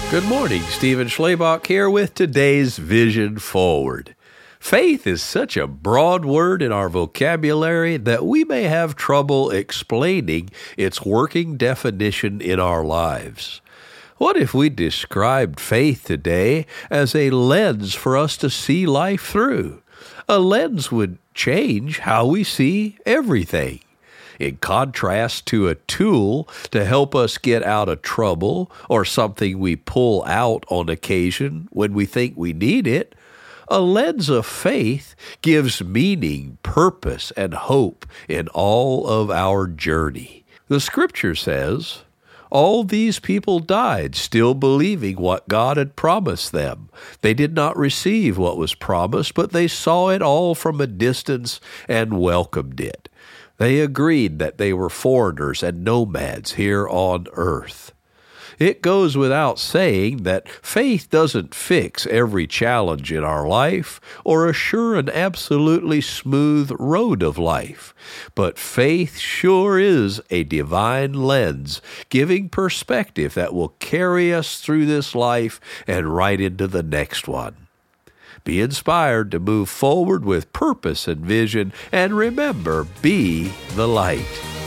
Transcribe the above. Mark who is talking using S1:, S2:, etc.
S1: Good morning, Stephen Schlabach here with today's Vision Forward. Faith is such a broad word in our vocabulary that we may have trouble explaining its working definition in our lives. What if we described faith today as a lens for us to see life through? A lens would change how we see everything. In contrast to a tool to help us get out of trouble or something we pull out on occasion when we think we need it, a lens of faith gives meaning, purpose, and hope in all of our journey. The Scripture says, all these people died still believing what God had promised them. They did not receive what was promised, but they saw it all from a distance and welcomed it. They agreed that they were foreigners and nomads here on earth. It goes without saying that faith doesn't fix every challenge in our life or assure an absolutely smooth road of life. But faith sure is a divine lens, giving perspective that will carry us through this life and right into the next one. Be inspired to move forward with purpose and vision, and remember, be the light.